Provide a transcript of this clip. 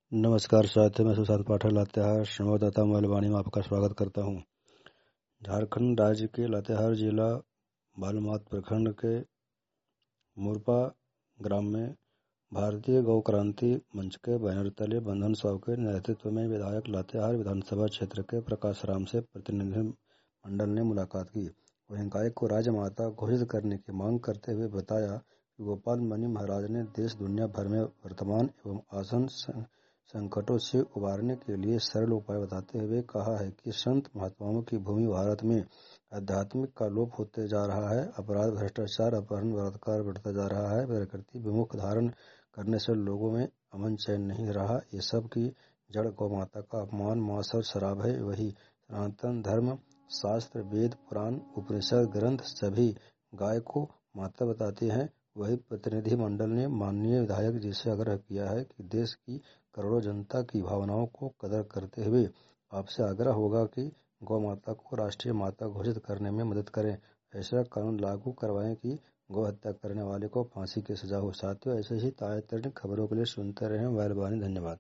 नमस्कार साथियों, मैं सुशांत पाठक लातेहार संवाददाता मोबाइल में आपका स्वागत करता हूं। झारखंड राज्य के लातेहार जिला बालूमाथ प्रखंड के मुरपा ग्राम में भारतीय गौ क्रांति मंच के बैनर तले बंधन साहू के नेतृत्व में विधायक लातेहार विधानसभा क्षेत्र के प्रकाश राम से प्रतिनिधिमंडल ने मुलाकात की। वहीं गाय को राजमाता घोषित करने की मांग करते हुए बताया कि गोपाल मणि महाराज ने देश दुनिया भर में वर्तमान एवं आसन्न संकटों से उबारने के लिए सरल उपाय बताते हुए कहा है कि संत महात्माओं की भूमि भारत में आध्यात्मिक का लोप होते जा रहा है। अपराध, भ्रष्टाचार, अपहरण, बलात्कार बढ़ता जा रहा है। प्रकृति विमुख धारण करने से लोगों में अमन चैन नहीं रहा। ये सब की जड़ गौ माता का अपमान, मांस और शराब है। वही सनातन धर्म, शास्त्र, वेद, पुराण, उपनिषद ग्रंथ सभी गाय को माता बताते हैं। वही प्रतिनिधिमंडल ने माननीय विधायक जी से आग्रह किया है कि देश की करोड़ों जनता की भावनाओं को कदर करते हुए आपसे आग्रह होगा कि गौ माता को राष्ट्रीय माता घोषित करने में मदद करें। ऐसा कानून लागू करवाएं कि गौ हत्या करने वाले को फांसी की सजा हो। साथियों, ऐसे ही ताजा तरीन खबरों के लिए सुनते रहें मोबाइल वाणी। धन्यवाद।